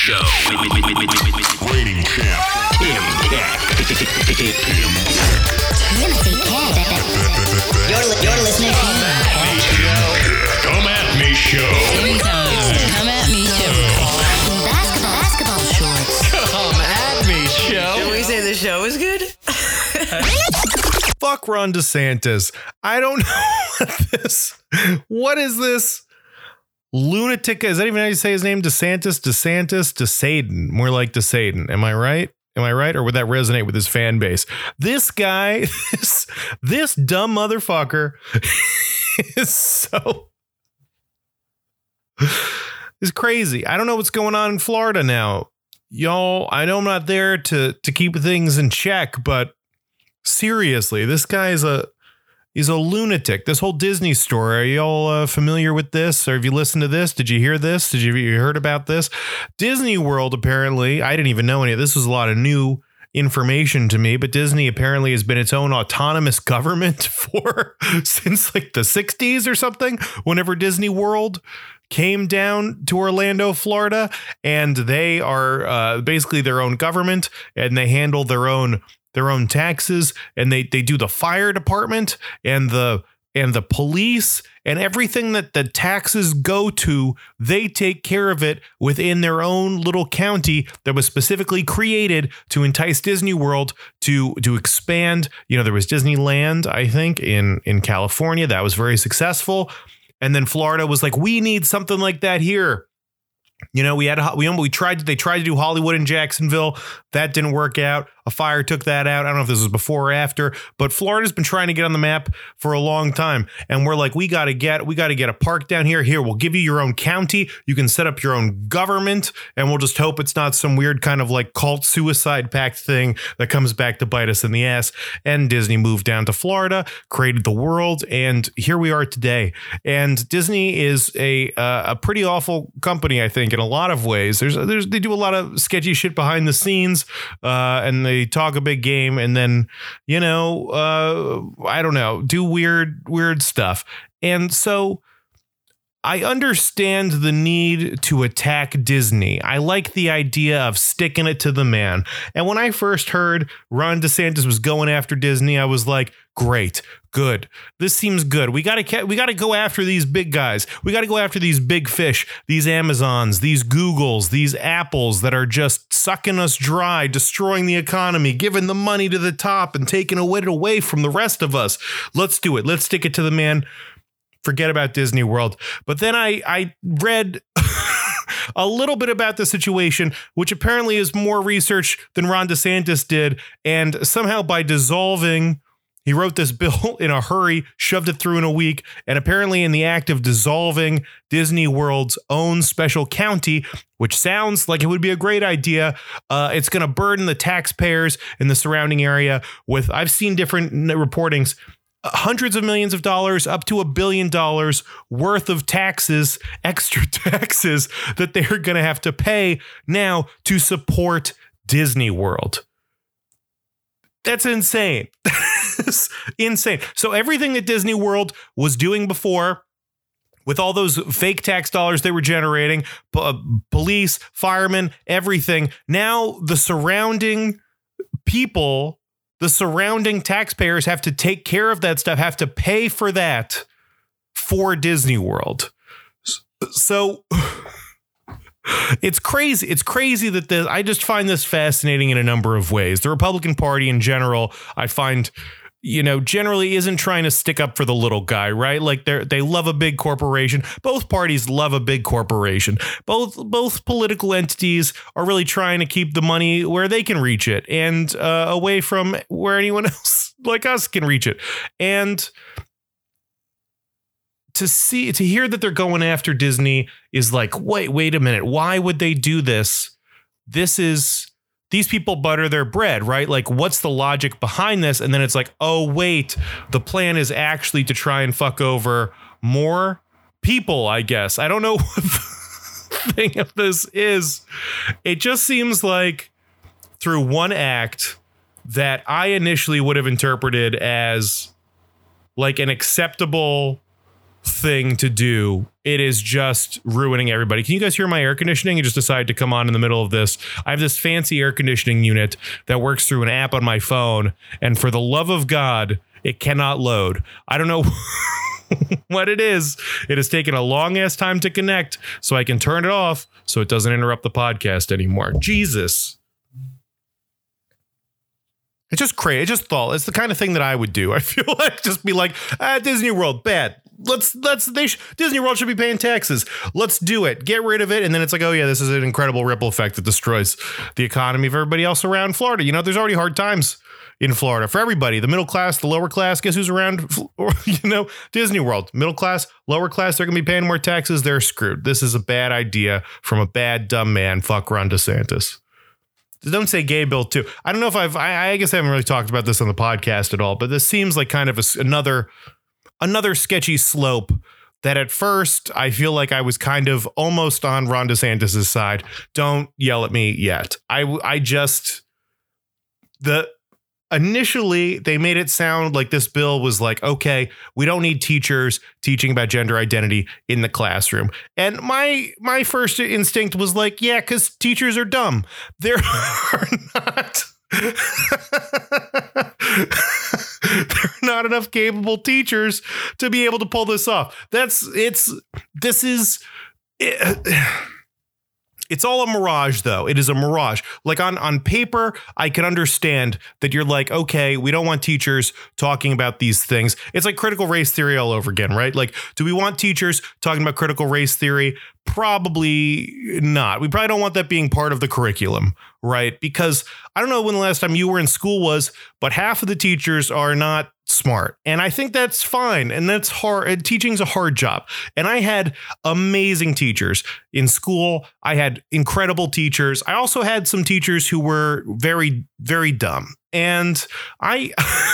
Show. Reigning champ, Tim Keck. Timothy Keck. You're listening to Come at me show. Come at me show. basketball shorts. Come at me show. Did we say the show is good? Fuck Ron DeSantis. I don't know what is this lunatic? Is that even how you say his name? DeSaden. More like DeSaden. Am I right? Or would that resonate with his fan base? This guy, this dumb motherfucker is crazy. I don't know what's going on in Florida now. Y'all, I know I'm not there to keep things in check, but seriously, this guy he's a lunatic. This whole Disney story. Are y'all familiar with this? Or have you listened to this? Did you hear this? Have you heard about this? Disney World, apparently, I didn't even know any of this. Was a lot of new information to me, but Disney apparently has been its own autonomous government since like the 60s or something, whenever Disney World came down to Orlando, Florida, and they are basically their own government, and they handle their own taxes, and they do the fire department and the police and everything that the taxes go to. They take care of it within their own little county that was specifically created to entice Disney World to expand. You know, there was Disneyland, I think, in California that was very successful. And then Florida was like, we need something like that here. You know, they tried to do Hollywood in Jacksonville. That didn't work out. A fire took that out. I don't know if this was before or after, but Florida's been trying to get on the map for a long time. And we're like, we got to get a park down here. Here, we'll give you your own county. You can set up your own government, and we'll just hope it's not some weird kind of like cult suicide pact thing that comes back to bite us in the ass. And Disney moved down to Florida, created the world, and here we are today. And Disney is a pretty awful company, I think, in a lot of ways. They do a lot of sketchy shit behind the scenes, and they talk a big game, and then, you know, I don't know, do weird stuff. And so I understand the need to attack Disney. I like the idea of sticking it to the man. And when I first heard Ron DeSantis was going after Disney, I was like, great, good. This seems good. We got to go after these big guys. We got to go after these big fish, these Amazons, these Googles, these Apples that are just sucking us dry, destroying the economy, giving the money to the top and taking it away from the rest of us. Let's do it. Let's stick it to the man. Forget about Disney World. But then I read a little bit about the situation, which apparently is more research than Ron DeSantis did. And somehow by dissolving, he wrote this bill in a hurry, shoved it through in a week. And apparently in the act of dissolving Disney World's own special county, which sounds like it would be a great idea, it's going to burden the taxpayers in the surrounding area with, I've seen different reportings, hundreds of millions of dollars, up to $1 billion worth of taxes, extra taxes that they're going to have to pay now to support Disney World. That's insane. Insane. So everything that Disney World was doing before, with all those fake tax dollars they were generating, police, firemen, everything, now the surrounding people, the surrounding taxpayers have to take care of that stuff, have to pay for that for Disney World. So it's crazy. It's crazy that I just find this fascinating in a number of ways. The Republican Party in general, I find, you know, generally isn't trying to stick up for the little guy, right? Like they love a big corporation. Both parties love a big corporation. Both political entities are really trying to keep the money where they can reach it and away from where anyone else like us can reach it. And to hear that they're going after Disney is like, wait a minute. Why would they do this? These people butter their bread, right? Like, what's the logic behind this? And then it's like, oh, wait, the plan is actually to try and fuck over more people, I guess. I don't know what the thing of this is. It just seems like through one act that I initially would have interpreted as like an acceptable thing to do. It is just ruining everybody. Can you guys hear my air conditioning? You just decided to come on in the middle of this. I have this fancy air conditioning unit that works through an app on my phone, and for the love of God, it cannot load. I don't know what it is. It has taken a long ass time to connect so I can turn it off so it doesn't interrupt the podcast anymore. Jesus. It's just crazy. It's just thought. It's the kind of thing that I would do. I feel like just be like, Disney World, bad. Disney World should be paying taxes. Let's do it. Get rid of it. And then it's like, oh yeah, this is an incredible ripple effect that destroys the economy of everybody else around Florida. You know, there's already hard times in Florida for everybody. The middle class, the lower class, guess who's around? Disney World, middle class, lower class, they're going to be paying more taxes. They're screwed. This is a bad idea from a bad, dumb man. Fuck Ron DeSantis. Don't say gay bill too. I don't know if I guess I haven't really talked about this on the podcast at all, but this seems like kind of another sketchy slope that at first I feel like I was kind of almost on Ron DeSantis' side. Don't yell at me yet. Initially, they made it sound like this bill was like, okay, we don't need teachers teaching about gender identity in the classroom. And my first instinct was like, yeah, because teachers are dumb. There are not. There are not enough capable teachers to be able to pull this off. It's all a mirage, though. It is a mirage. Like on paper, I can understand that you're like, okay, we don't want teachers talking about these things. It's like critical race theory all over again, right? Like, do we want teachers talking about critical race theory? Probably not. We probably don't want that being part of the curriculum, right? Because I don't know when the last time you were in school was, but half of the teachers are not smart. And I think that's fine. And that's hard. Teaching's a hard job. And I had amazing teachers in school. I had incredible teachers. I also had some teachers who were very, very dumb. And I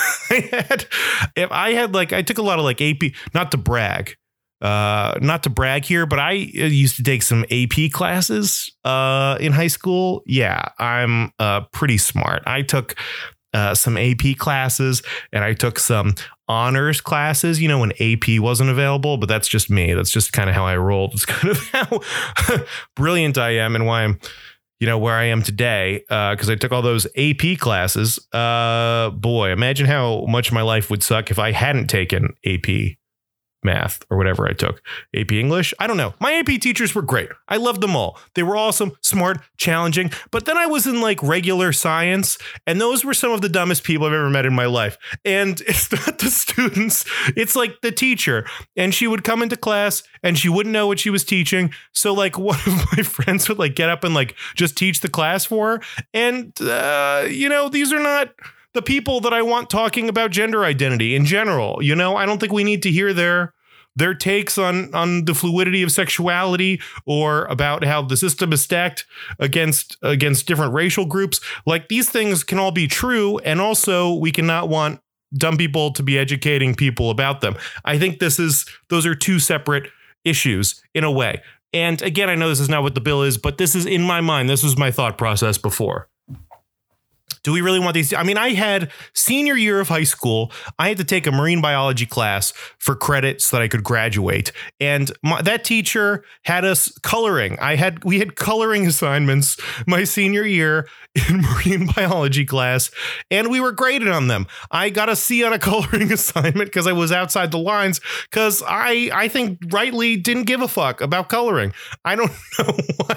took a lot of like AP, not to brag here, but I used to take some AP classes in high school. Yeah, I'm pretty smart. I took some AP classes and I took some honors classes, you know, when AP wasn't available, but that's just me. That's just kind of how I rolled. It's kind of how brilliant I am and why I'm, you know, where I am today. Because I took all those AP classes. Boy, imagine how much my life would suck if I hadn't taken AP math or whatever I took. AP English. I don't know. My AP teachers were great. I loved them all. They were awesome, smart, challenging. But then I was in like regular science, and those were some of the dumbest people I've ever met in my life. And it's not the students. It's like the teacher. And she would come into class and she wouldn't know what she was teaching. So like one of my friends would like get up and like just teach the class for her. And, you know, these are not the people that I want talking about gender identity in general. You know, I don't think we need to hear their takes on the fluidity of sexuality or about how the system is stacked against different racial groups. Like, these things can all be true. And also we cannot want dumb people to be educating people about them. I think those are two separate issues in a way. And again, I know this is not what the bill is, but this is in my mind. This was my thought process before. Do we really want these? I mean, I had senior year of high school. I had to take a marine biology class for credit so that I could graduate. And that teacher had us coloring. We had coloring assignments my senior year in marine biology class, and we were graded on them. I got a C on a coloring assignment because I was outside the lines, because I think rightly didn't give a fuck about coloring. I don't know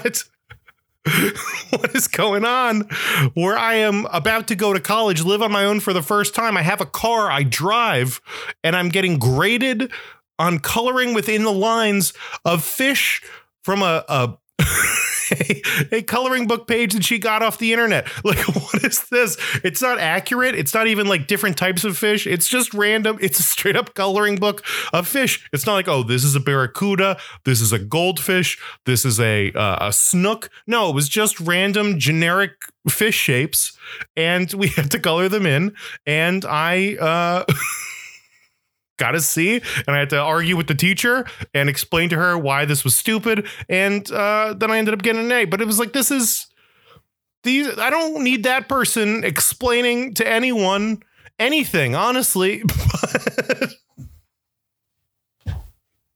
what is going on where I am about to go to college, live on my own for the first time. I have a car, I drive, and I'm getting graded on coloring within the lines of fish from a coloring book page that she got off the internet. Like, what is this? It's not accurate. It's not even like different types of fish. It's just random. It's a straight up coloring book of fish. It's not like, oh, this is a barracuda. This is a goldfish. This is a snook. No, it was just random generic fish shapes. And we had to color them in. And I, got a C, and I had to argue with the teacher and explain to her why this was stupid. And then I ended up getting an A. But it was like, I don't need that person explaining to anyone anything, honestly.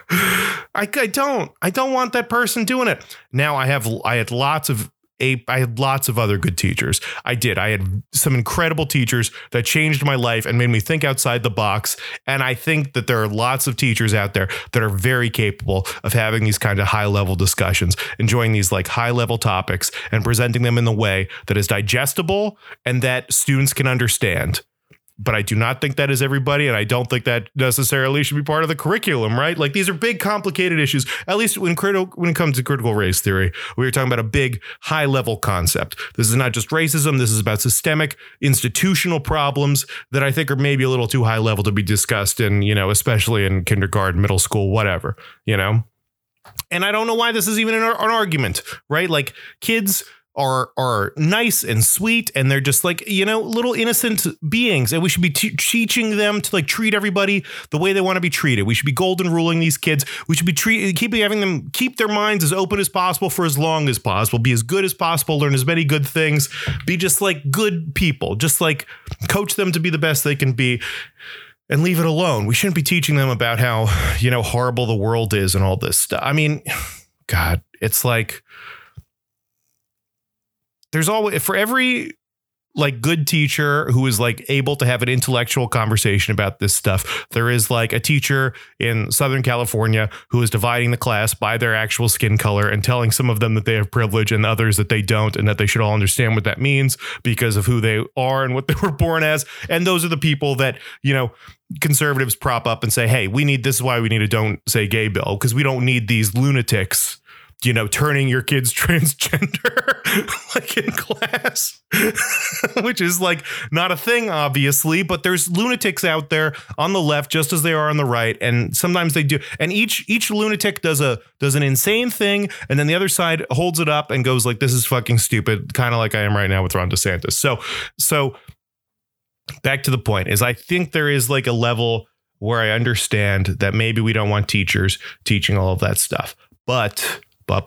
I don't want that person doing it. Now I had lots of other good teachers. I had some incredible teachers that changed my life and made me think outside the box. And I think that there are lots of teachers out there that are very capable of having these kind of high level discussions, enjoying these like high level topics and presenting them in the way that is digestible and that students can understand. But I do not think that is everybody. And I don't think that necessarily should be part of the curriculum, right? Like these are big, complicated issues. At least when it comes to critical race theory, we were talking about a big, high level concept. This is not just racism. This is about systemic institutional problems that I think are maybe a little too high level to be discussed in, especially in kindergarten, middle school, whatever, And I don't know why this is even an argument, right? Like kids are nice and sweet, and they're just like, little innocent beings, and we should be teaching them to like treat everybody the way they want to be treated. We should be golden ruling these kids. We should be having them keep their minds as open as possible for as long as possible, be as good as possible, learn as many good things, be just like good people, just like coach them to be the best they can be. And leave it alone. We shouldn't be teaching them about how, horrible the world is and all this stuff. I mean, God, it's like, there's always, for every like good teacher who is like able to have an intellectual conversation about this stuff, there is like a teacher in Southern California who is dividing the class by their actual skin color and telling some of them that they have privilege and others that they don't, and that they should all understand what that means because of who they are and what they were born as. And those are the people that, conservatives prop up and say, hey, this is why we need a don't say gay bill, because we don't need these lunatics turning your kids transgender like in class, which is like not a thing, obviously, but there's lunatics out there on the left, just as they are on the right. And sometimes they do. And each lunatic does an insane thing. And then the other side holds it up and goes like, this is fucking stupid. Kind of like I am right now with Ron DeSantis. So back to the point is I think there is like a level where I understand that maybe we don't want teachers teaching all of that stuff, but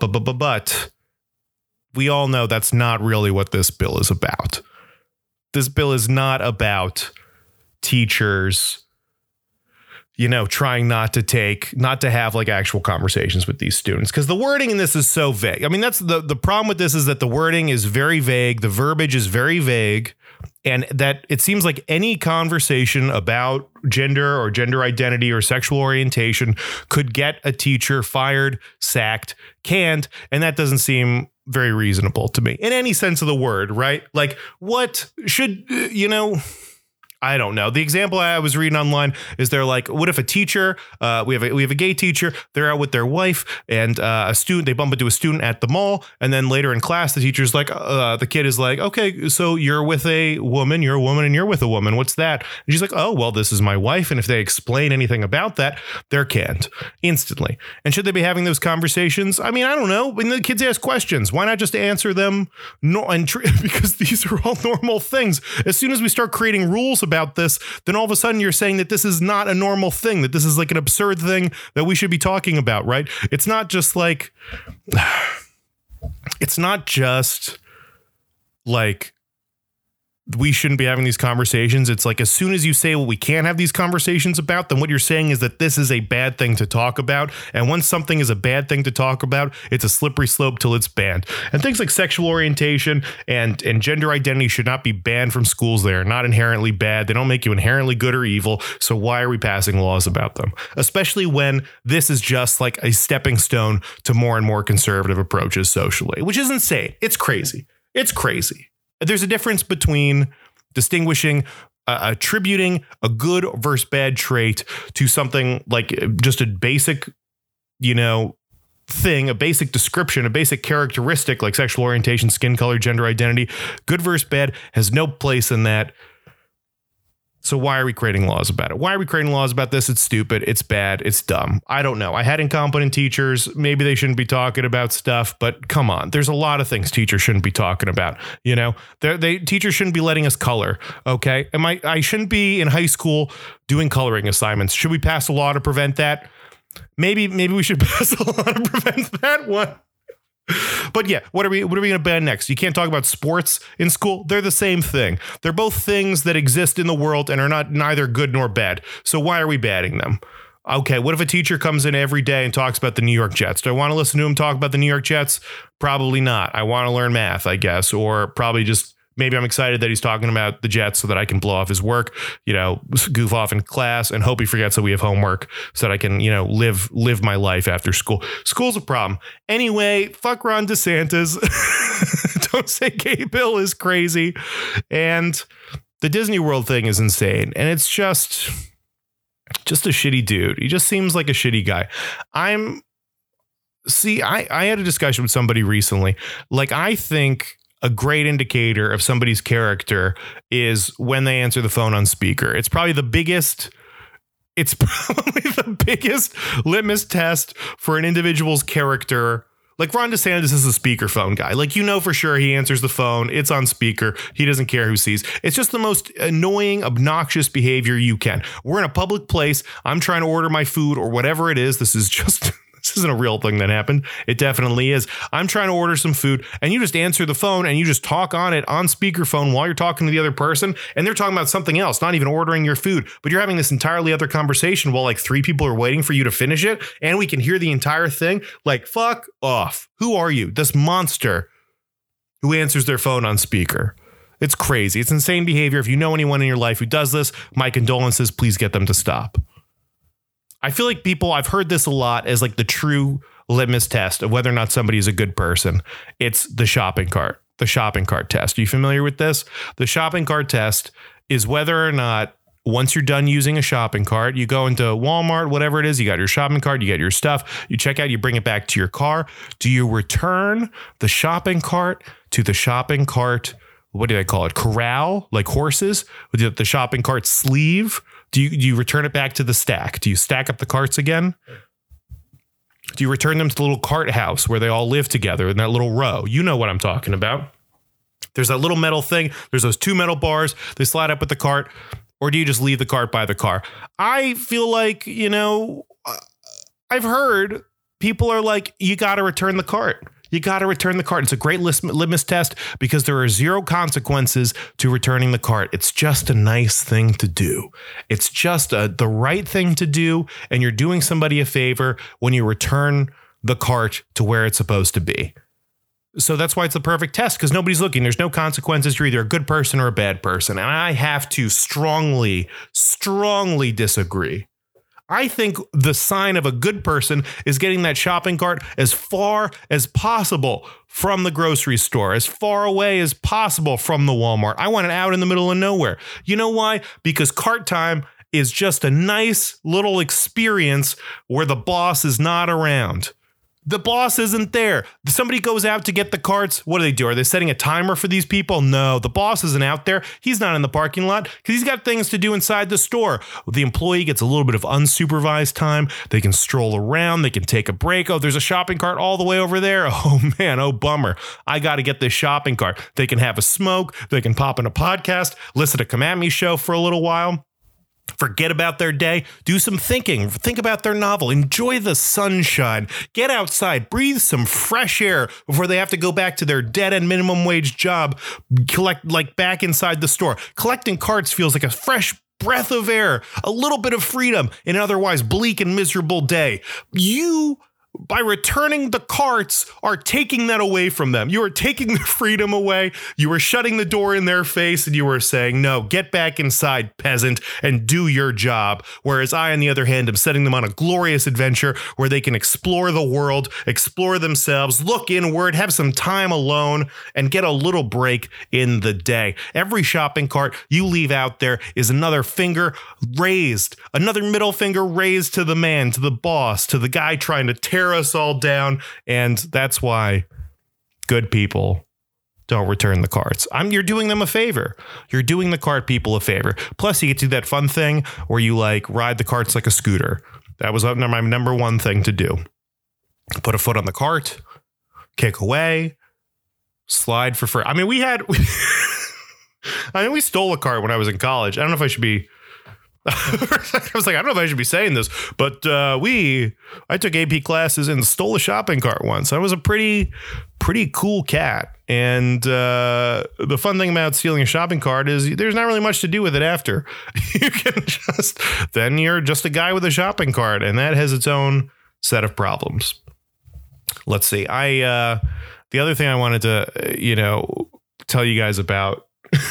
we all know that's not really what this bill is about. This bill is not about teachers, trying not to have like actual conversations with these students, because the wording in this is so vague. I mean, that's the problem with this, is that the wording is very vague. The verbiage is very vague, and that it seems like any conversation about gender or gender identity or sexual orientation could get a teacher fired, sacked, canned. And that doesn't seem very reasonable to me in any sense of the word, right? Like what should, I don't know. The example I was reading online is they're like, what if a teacher, we have a gay teacher, they're out with their wife and a student, they bump into a student at the mall. And then later in class, the teacher's like, the kid is like, okay, so you're with a woman, you're a woman and you're with a woman. What's that? And she's like, oh, well, this is my wife. And if they explain anything about that, they're canned instantly. And should they be having those conversations? I mean, I don't know. When the kids ask questions, why not just answer them? No, because these are all normal things. As soon as we start creating rules about this, then all of a sudden you're saying that this is not a normal thing, that this is like an absurd thing that we should be talking about, right? It's not just like we shouldn't be having these conversations. It's like, as soon as you say, well, we can't have these conversations about, then what you're saying is that this is a bad thing to talk about. And once something is a bad thing to talk about, it's a slippery slope till it's banned. And things like sexual orientation and gender identity should not be banned from schools. They are not inherently bad. They don't make you inherently good or evil. So why are we passing laws about them? Especially when this is just like a stepping stone to more and more conservative approaches socially, which is insane. It's crazy. It's crazy. There's a difference between distinguishing, attributing a good versus bad trait to something like just a basic, thing, a basic description, a basic characteristic like sexual orientation, skin color, gender identity. Good versus bad has no place in that. So why are we creating laws about it? Why are we creating laws about this? It's stupid. It's bad. It's dumb. I don't know. I had incompetent teachers. Maybe they shouldn't be talking about stuff, but come on. There's a lot of things teachers shouldn't be talking about. Teachers shouldn't be letting us color. Okay. I shouldn't be in high school doing coloring assignments. Should we pass a law to prevent that? Maybe we should pass a law to prevent that one. But yeah, what are we going to ban next? You can't talk about sports in school. They're the same thing. They're both things that exist in the world and are neither good nor bad. So why are we banning them? Okay, what if a teacher comes in every day and talks about the New York Jets? Do I want to listen to him talk about the New York Jets? Probably not. I want to learn math, I guess, or probably just maybe I'm excited that he's talking about the Jets so that I can blow off his work, goof off in class and hope he forgets that we have homework so that I can, live my life after school. School's a problem. Anyway, fuck Ron DeSantis. Don't say Gay Bill is crazy. And the Disney World thing is insane. And it's just a shitty dude. He just seems like a shitty guy. I had a discussion with somebody recently. Like, I think a great indicator of somebody's character is when they answer the phone on speaker. It's probably the biggest litmus test for an individual's character. Like, Ron DeSantis is a speakerphone guy. Like, for sure he answers the phone. It's on speaker. He doesn't care who sees. It's just the most annoying, obnoxious behavior you can. We're in a public place. I'm trying to order my food or whatever it is. This isn't a real thing that happened. It definitely is. I'm trying to order some food and you just answer the phone and you just talk on it on speakerphone while you're talking to the other person and they're talking about something else, not even ordering your food, but you're having this entirely other conversation while like 3 people are waiting for you to finish it and we can hear the entire thing. Like, fuck off. Who are you? This monster who answers their phone on speaker. It's crazy. It's insane behavior. If you know anyone in your life who does this, my condolences. Please get them to stop. I feel like I've heard this a lot as like the true litmus test of whether or not somebody is a good person. It's the shopping cart test. Are you familiar with this? The shopping cart test is whether or not once you're done using a shopping cart, you go into Walmart, whatever it is, you got your shopping cart, you get your stuff, you check out, you bring it back to your car. Do you return the shopping cart to the shopping cart? What do they call it? Corral, like horses, with the shopping cart sleeve. Do you return it back to the stack? Do you stack up the carts again? Do you return them to the little cart house where they all live together in that little row? You know what I'm talking about. There's that little metal thing. There's those 2 metal bars. They slide up with the cart. Or do you just leave the cart by the car? I feel like, I've heard people are like, you got to return the cart. You got to return the cart. It's a great litmus test because there are 0 consequences to returning the cart. It's just a nice thing to do. It's just the right thing to do. And you're doing somebody a favor when you return the cart to where it's supposed to be. So that's why it's the perfect test, because nobody's looking. There's no consequences. You're either a good person or a bad person. And I have to strongly disagree. I think the sign of a good person is getting that shopping cart as far as possible from the grocery store, as far away as possible from the Walmart. I want it out in the middle of nowhere. You know why? Because cart time is just a nice little experience where the boss is not around. The boss isn't there. Somebody goes out to get the carts. What do they do? Are they setting a timer for these people? No, the boss isn't out there. He's not in the parking lot because he's got things to do inside the store. The employee gets a little bit of unsupervised time. They can stroll around. They can take a break. Oh, there's a shopping cart all the way over there. Oh, man. Oh, bummer. I got to get this shopping cart. They can have a smoke. They can pop in a podcast, listen to Come At Me show for a little while. Forget about their day. Do some thinking. Think about their novel. Enjoy the sunshine. Get outside. Breathe some fresh air before they have to go back to their dead-end minimum wage job. Back inside the store. Collecting carts feels like a fresh breath of air. A little bit of freedom in an otherwise bleak and miserable day. You, by returning the carts, are taking that away from them. You are taking the freedom away. You are shutting the door in their face and you are saying, no, get back inside, peasant, and do your job. Whereas I, on the other hand, am setting them on a glorious adventure where they can explore the world, explore themselves, look inward, have some time alone, and get a little break in the day. Every shopping cart you leave out there is another finger raised, another middle finger raised to the man, to the boss, to the guy trying to tear us all down. And that's why good people don't return the carts. You're doing them a favor. You're doing the cart people a favor. Plus, you get to do that fun thing where you ride the carts like a scooter. That was my number one thing to do. Put a foot on the cart, kick away, slide for free. We stole a cart when I was in college. I don't know if I should be I was like, I don't know if I should be saying this, but I took AP classes and stole a shopping cart once. I was a pretty cool cat. And the fun thing about stealing a shopping cart is there's not really much to do with it after. You can then you're just a guy with a shopping cart, and that has its own set of problems. Let's see. The other thing I wanted to, tell you guys about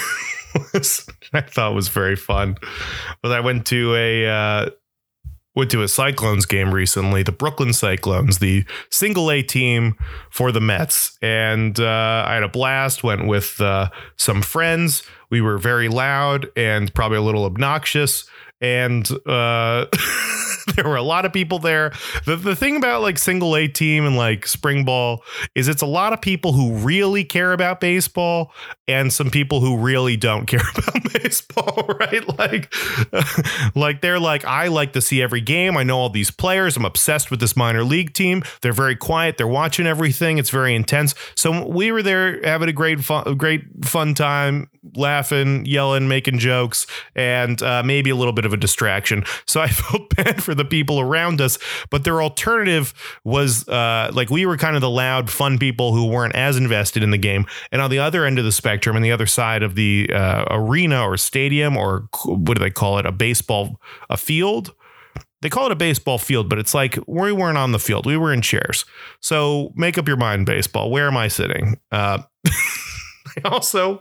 I thought was very fun. But I went to a Cyclones game recently, the Brooklyn Cyclones, the single A team for the Mets. And I had a blast, went with some friends. We were very loud and probably a little obnoxious. And there were a lot of people there. The thing about like single A team and like spring ball is it's a lot of people who really care about baseball and some people who really don't care about baseball, right? Like they're like, I like to see every game. I know all these players. I'm obsessed with this minor league team. They're very quiet. They're watching everything. It's very intense. So we were there having a great fun time, laughing, yelling, making jokes, and maybe a little bit of a distraction. So I felt bad for the people around us, but their alternative was like we were kind of the loud, fun people who weren't as invested in the game. And on the other end of the spectrum, and the other side of the arena or stadium, or what do they call it? A field. They call it a baseball field, but it's like we weren't on the field. We were in chairs. So make up your mind, baseball. Where am I sitting? I also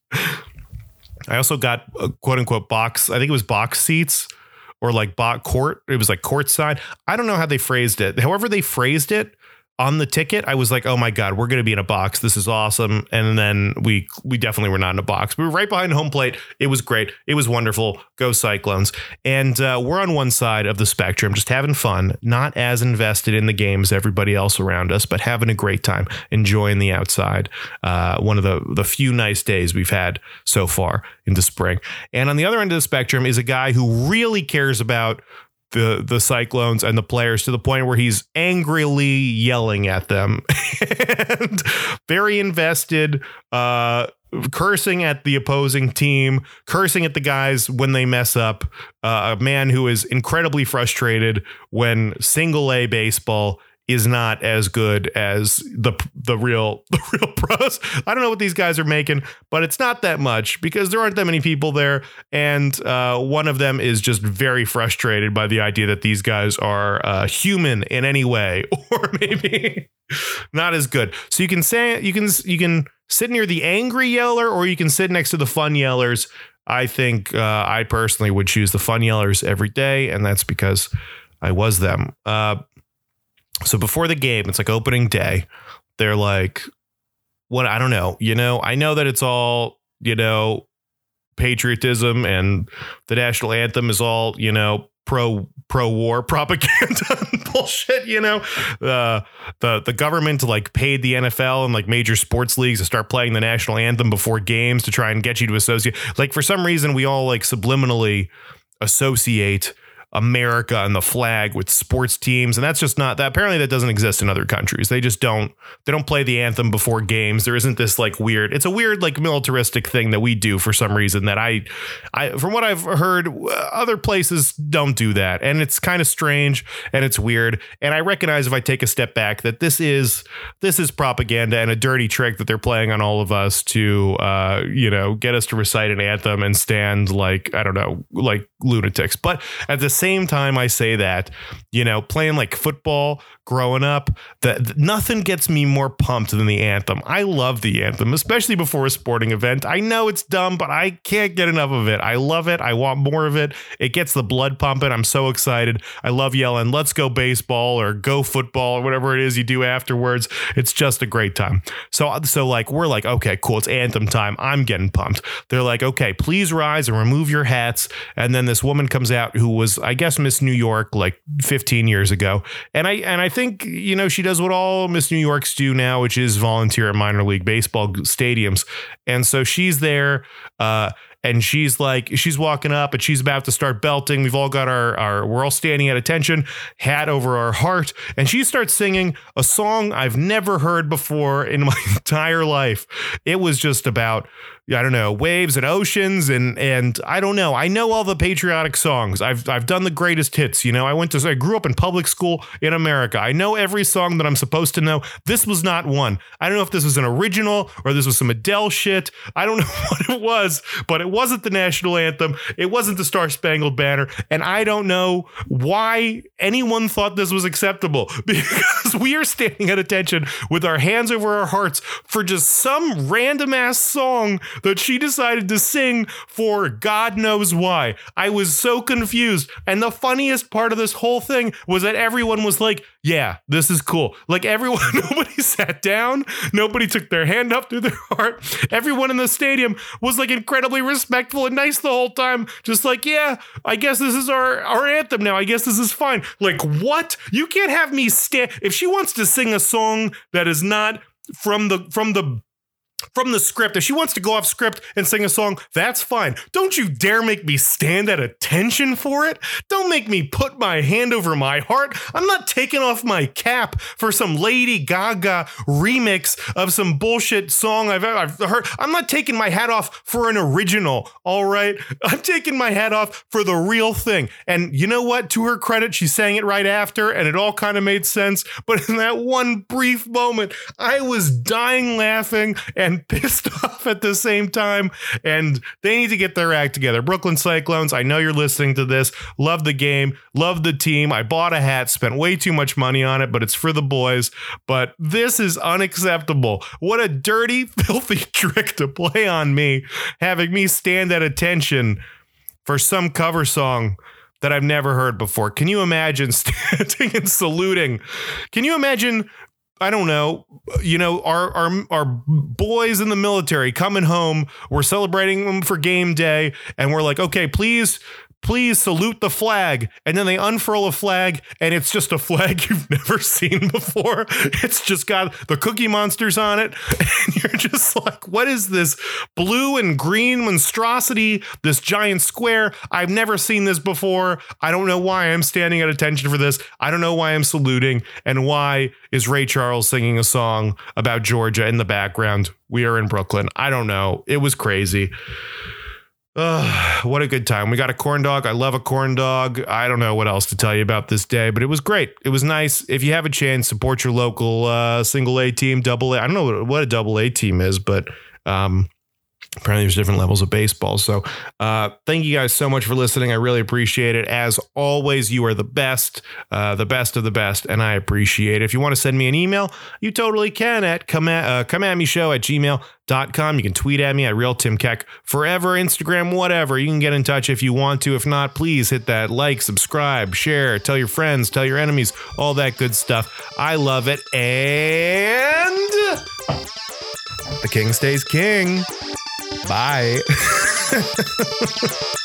got a quote unquote box. I think it was box seats or like court. It was like courtside. I don't know how they phrased it. However they phrased it on the ticket, I was like, oh my God, we're going to be in a box. This is awesome. And then we definitely were not in a box. We were right behind home plate. It was great. It was wonderful. Go Cyclones. And we're on one side of the spectrum, just having fun, not as invested in the game as everybody else around us, but having a great time, enjoying the outside. One of the few nice days we've had so far into spring. And on the other end of the spectrum is a guy who really cares about the Cyclones and the players to the point where he's angrily yelling at them and very invested, cursing at the opposing team, cursing at the guys when they mess up. A man who is incredibly frustrated when single A baseball is not as good as the real pros. I don't know what these guys are making, but it's not that much because there aren't that many people there. And one of them is just very frustrated by the idea that these guys are human in any way, or maybe not as good. So you can sit near the angry yeller, or you can sit next to the fun yellers. I think I personally would choose the fun yellers every day, and that's because I was them. So before the game, it's like opening day. They're like, what? I don't know. I know that it's all, patriotism, and the national anthem is all, pro-war propaganda bullshit. The government like paid the NFL and like major sports leagues to start playing the national anthem before games to try and get you to associate. Like for some reason, we all like subliminally associate America and the flag with sports teams. And that's just not that. Apparently that doesn't exist in other countries. They don't play the anthem before games. There isn't this like it's a weird like militaristic thing that we do for some reason that I from what I've heard, other places don't do that. And it's kind of strange and it's weird. And I recognize if I take a step back that this is propaganda and a dirty trick that they're playing on all of us to, get us to recite an anthem and stand like, I don't know, like lunatics. But at the same time, I say that, playing like football growing up, that nothing gets me more pumped than the anthem. I love the anthem, especially before a sporting event. I know it's dumb, but I can't get enough of it. I love it. I want more of it. It gets the blood pumping. I'm so excited. I love yelling, let's go baseball or go football or whatever it is you do afterwards. It's just a great time. So like, we're like, okay, cool. It's anthem time. I'm getting pumped. They're like, okay, please rise and remove your hats. And then this woman comes out who was, I guess, Miss New York like 15 years ago. And I think, she does what all Miss New Yorks do now, which is volunteer at minor league baseball stadiums. And so she's there and she's walking up and she's about to start belting. We've all got we're all standing at attention, hat over our heart. And she starts singing a song I've never heard before in my entire life. It was just about I don't know, waves and oceans and I don't know. I know all the patriotic songs. I've done the greatest hits. You know, I grew up in public school in America. I know every song that I'm supposed to know. This was not one. I don't know if this was an original or this was some Adele shit. I don't know what it was, but it wasn't the national anthem. It wasn't the Star Spangled Banner. And I don't know why anyone thought this was acceptable, because we are standing at attention with our hands over our hearts for just some random ass song that she decided to sing for God knows why. I was so confused. And the funniest part of this whole thing was that everyone was like, yeah, this is cool. Like everyone, nobody sat down. Nobody took their hand up to their heart. Everyone in the stadium was like incredibly respectful and nice the whole time. Just like, yeah, I guess this is our anthem now. I guess this is fine. Like, what? You can't have me stand. If she wants to sing a song that is not from the script, if she wants to go off script and sing a song, that's fine. Don't you dare make me stand at attention for it. Don't make me put my hand over my heart. I'm not taking off my cap for some Lady Gaga remix of some bullshit song I've heard. I'm not taking my hat off for an original, all right? I'm taking my hat off for the real thing. And you know what? To her credit, she sang it right after, and it all kind of made sense. But in that one brief moment, I was dying laughing and pissed off at the same time, and they need to get their act together. Brooklyn Cyclones, I know you're listening to this. Love the game, love the team. I bought a hat, spent way too much money on it, but it's for the boys. But this is unacceptable. What a dirty, filthy trick to play on me, having me stand at attention for some cover song that I've never heard before. Can you imagine standing and saluting? Can you imagine, I don't know, you know, our boys in the military coming home, we're celebrating them for game day, and we're like, okay, please salute the flag. And then they unfurl a flag, and it's just a flag you've never seen before. It's just got the Cookie Monsters on it. And you're just like, what is this blue and green monstrosity, this giant square? I've never seen this before. I don't know why I'm standing at attention for this. I don't know why I'm saluting. And why is Ray Charles singing a song about Georgia in the background? We are in Brooklyn. I don't know. It was crazy. What a good time. We got a corn dog. I love a corn dog. I don't know what else to tell you about this day, but it was great. It was nice. If you have a chance, support your local single A team, double A. I don't know what a double A team is, but apparently there's different levels of baseball. So thank you guys so much for listening. I really appreciate it. As always, you are the best of the best, and I appreciate it. If you want to send me an email, you totally can at comeatmeshow@gmail.com. You can tweet at me at RealTimKeck forever, Instagram, whatever. You can get in touch if you want to. If not, please hit that like, subscribe, share, tell your friends, tell your enemies, all that good stuff. I love it. And the king stays king. Bye.